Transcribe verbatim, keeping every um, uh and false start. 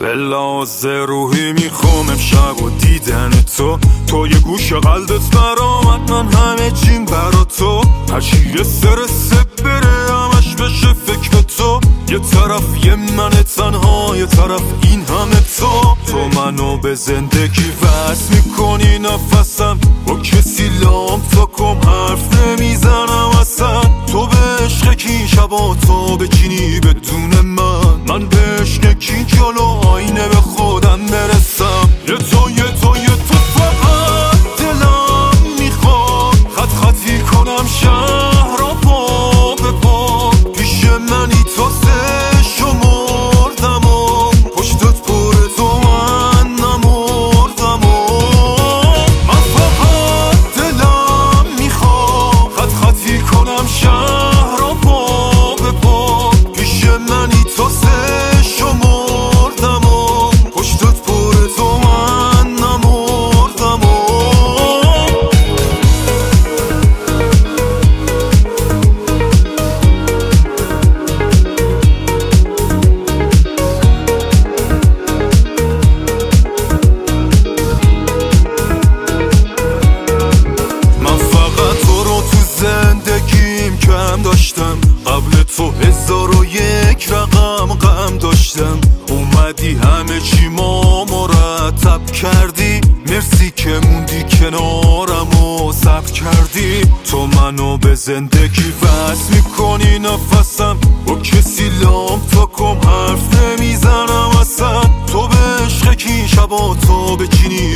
به لحاظ روحی میخوام امشب و دیدن تو تو یه گوش قلبت برامد، من همه چیم برا تو. هرچی یه سر سب بره همش بشه فکر به تو. یه طرف یه من تنها، یه طرف این همه تو. تو منو به زندگی وصل میکنی نفسم، با کسی لام تا کم حرف نمیزنم اصلا. تو به عشق کی شبا تو بچینی بدون من، من به عشق کی جلو آینه به خودم برسم. یه تو یه تو یه تو فقط دلم میخواد خط خطی کنم شهر را پا به پا. پیش منی تا سه شمردم و پشتت پر تو من نمردم و من فقط دلم میخواد خط خطی کنم شهر را پا به پا. پیش منی تا سه شمردم و پشتت پر تو من نمردم و من فقط تو رو تو زندگیم کم داشتم، قبل تو هزار و یک رقم غم داشتم. اومدی همه چی ما مرتب کردی، مرسی که موندی کنارم و صبر کردی. تو منو به زندگی وصل میکنی نفسم، با کسی لام تا کم حرف نمیزنم اصلا. تو به عشق کی شبا تو بچینی